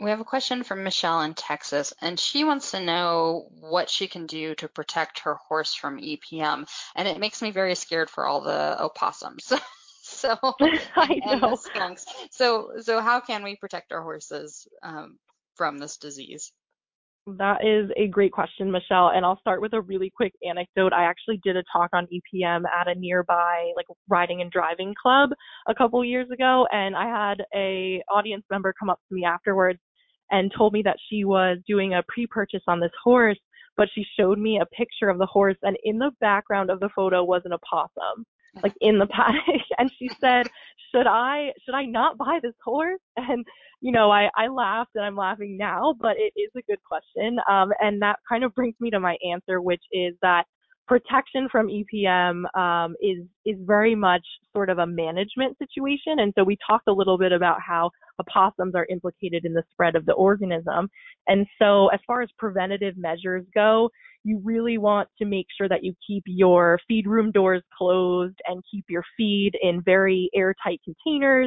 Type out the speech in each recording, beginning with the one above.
We have a question from Michelle in Texas, and she wants to know what she can do to protect her horse from EPM. And it makes me very scared for all the opossums. So, I and the know. skunks. So how can we protect our horses from this disease? That is a great question, Michelle. And I'll start with a really quick anecdote. I actually did a talk on EPM at a nearby like riding and driving club a couple years ago, and I had a audience member come up to me afterwards and told me that she was doing a pre-purchase on this horse, but she showed me a picture of the horse, and in the background of the photo was an opossum, like in the paddock. And she said, "Should I not buy this horse?" And I laughed and I'm laughing now, but it is a good question. And that kind of brings me to my answer, which is that protection from EPM is very much sort of a management situation. And so we talked a little bit about how opossums are implicated in the spread of the organism. And so as far as preventative measures go, you really want to make sure that you keep your feed room doors closed and keep your feed in very airtight containers.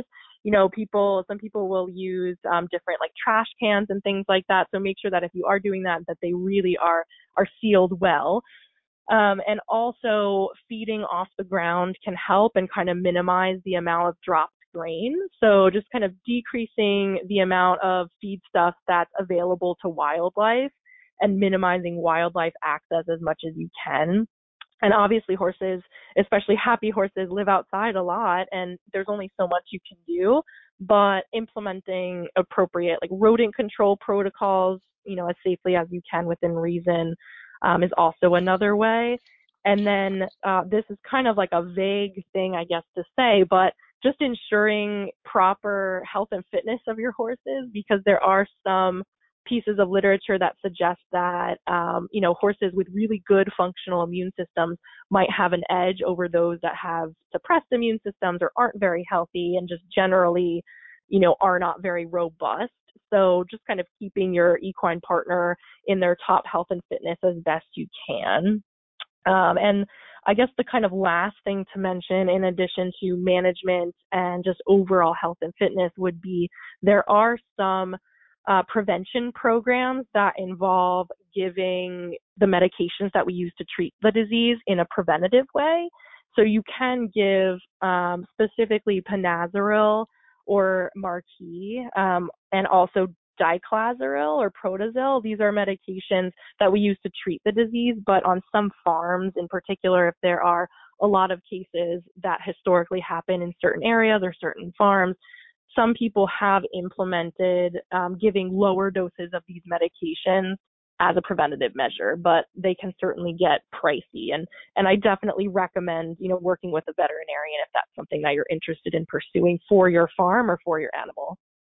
Some people will use different like trash cans and things like that. So make sure that if you are doing that, that they really are sealed well. And also feeding off the ground can help and kind of minimize the amount of dropped grain. So just kind of decreasing the amount of feed stuff that's available to wildlife and minimizing wildlife access as much as you can. And obviously horses, especially happy horses, live outside a lot and there's only so much you can do, but implementing appropriate like rodent control protocols, as safely as you can within reason, is also another way. And then this is kind of like a vague thing, I guess, to say, but just ensuring proper health and fitness of your horses, because there are some pieces of literature that suggest that horses with really good functional immune systems might have an edge over those that have suppressed immune systems or aren't very healthy and just generally are not very robust. So just kind of keeping your equine partner in their top health and fitness as best you can. And I guess the kind of last thing to mention, in addition to management and just overall health and fitness, would be there are some prevention programs that involve giving the medications that we use to treat the disease in a preventative way. So you can give specifically Panazaril or Marquis, and also Diclazaril or Protazil. These are medications that we use to treat the disease, but on some farms in particular, if there are a lot of cases that historically happen in certain areas or certain farms, some people have implemented giving lower doses of these medications as a preventative measure, but they can certainly get pricey. And I definitely recommend, working with a veterinarian if that's something that you're interested in pursuing for your farm or for your animal.